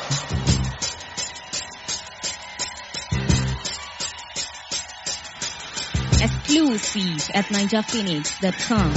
Exclusive at NinjaPhoenix.com.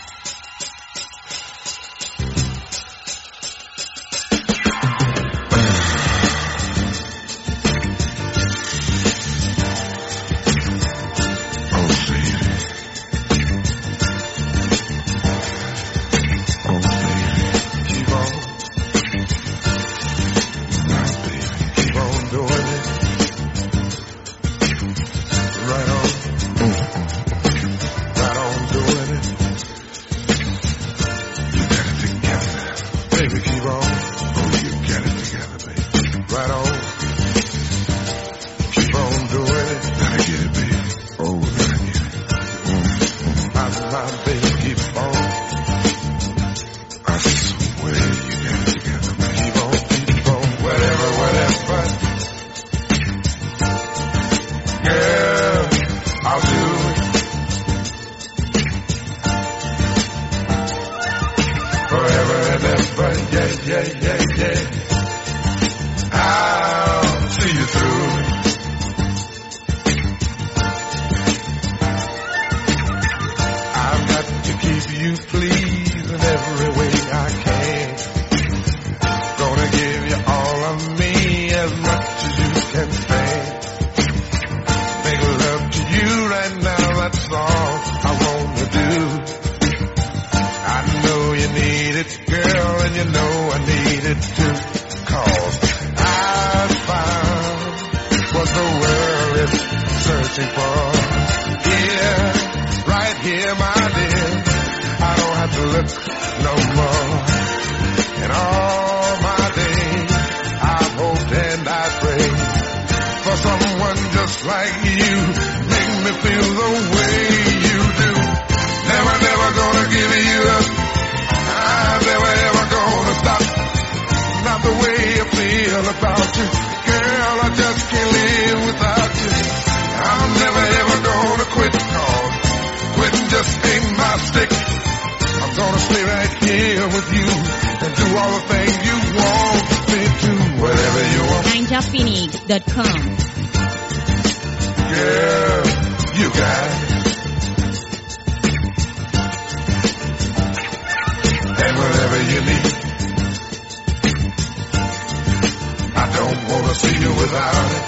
I'll see you through. I've got to keep you pleased in every way I can. Gonna give you all of me as much as you can stand. Make love to you right now, that's all I want to do. I know you need it, girl, and you know I need it too. 'Cause I found what the world is searching for. Here, right here, my dear, I don't have to look no more. In all my days, I've hoped and I prayed for someone just like you. Make me feel the way you do. Never, never gonna give you up. I'm never ever gonna stop. Not the way I feel about you. Girl, I just can't live without you. I'm never ever gonna quit, 'cause quitting just ain't my stick. I'm gonna stay right here with you and do all the things you want me to. Whatever you want. NinjaPhoenix.com. Girl, you got it. And whatever you need, I don't wanna see you without it.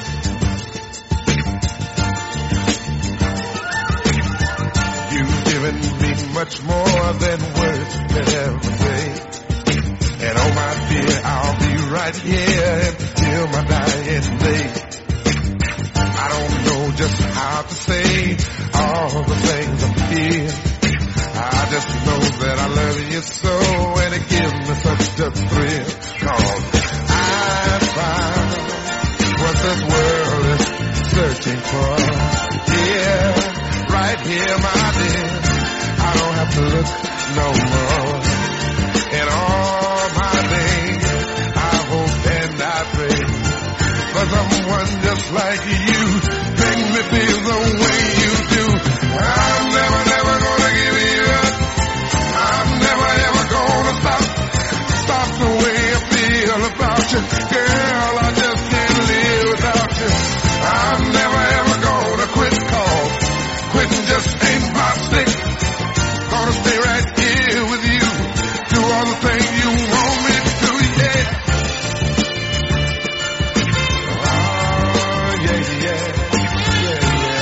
You've given me much more than words can ever say. And oh my dear, I'll be right here until my dying day. I don't know just how to say all the things I feel. I just know that I love you so, and it gives me such a thrill. 'Cause I found what this world is searching for. Yeah, right here, my dear, I don't have to look no more. In all my days, I hope and I pray for someone just like you. Make me feel the way you do. I'm never, never gonna give you up. I'm never ever gonna stop the way I feel about you. Girl, I just can't live without you. I'm never ever gonna quit, 'cause quitting just ain't my stick. Gonna stay right here with you. Do all the things you want me to do, yeah. Oh, yeah, yeah, yeah, yeah.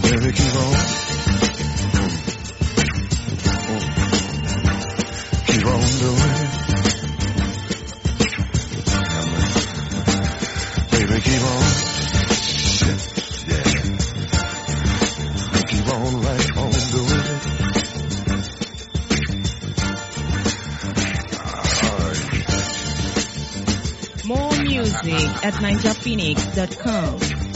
Baby, keep on. Keep on doing it. Baby, keep on. Yeah. Keep on right on doing it. More music at ninjaphoenix.com.